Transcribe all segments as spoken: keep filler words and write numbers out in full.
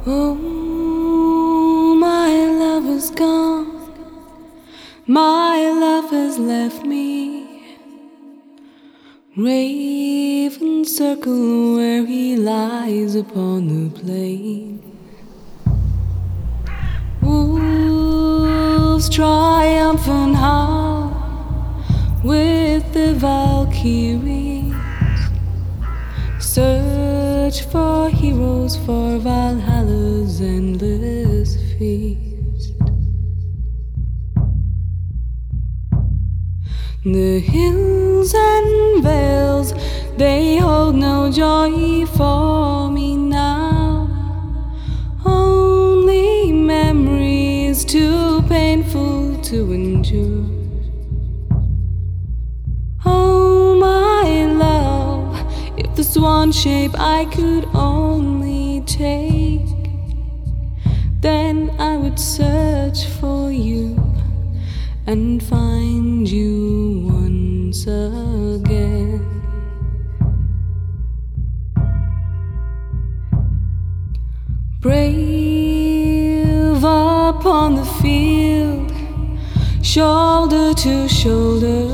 Oh, my love is gone. My love has left me. Raven circle where he lies upon the plain. Wolves triumphant howl with the Valkyries. Search for heroes for Valhalla's endless feast. The hills and vales, they hold no joy for me now. Only memories too painful to endure. Oh, my love, if the swan shape I could only take, then I would search for you and find you once again. Brave upon the field, shoulder to shoulder,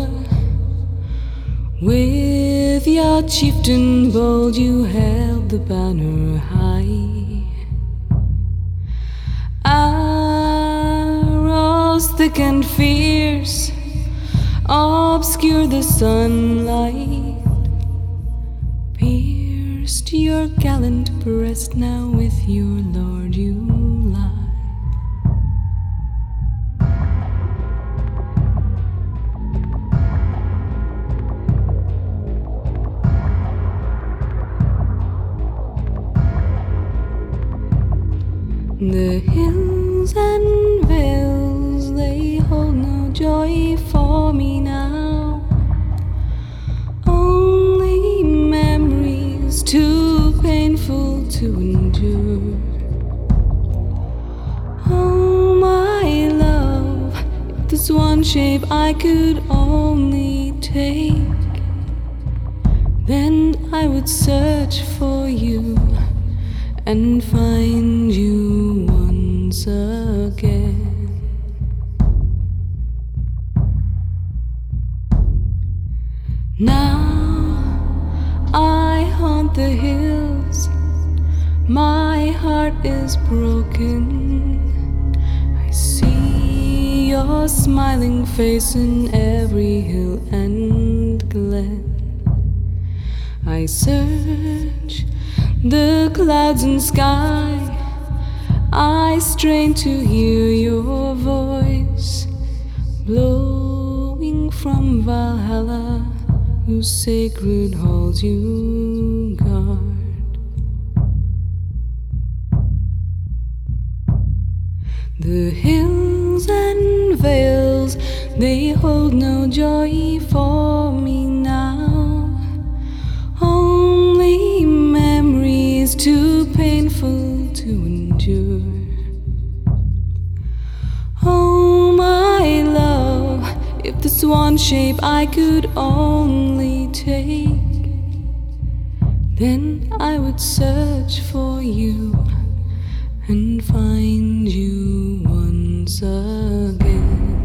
with your chieftain bold you held the banner high. Arrows thick and fierce obscure the sunlight, pierced your gallant breast, now with your lord you lie. The hills and vales, they hold no joy for me now. Only memories too painful to endure. Oh, my love, if this one shape I could only take, then I would search for you and find you once again. Now I haunt the hills, my heart is broken. I see your smiling face in every hill and glen. I search the clouds and sky, I strain to hear your voice, blowing from Valhalla, whose sacred halls you guard. The hills and vales, they hold no joy for me now. Only memories too painful to endure. Oh, my love, if the swan shape I could only take, then I would search for you and find you once again.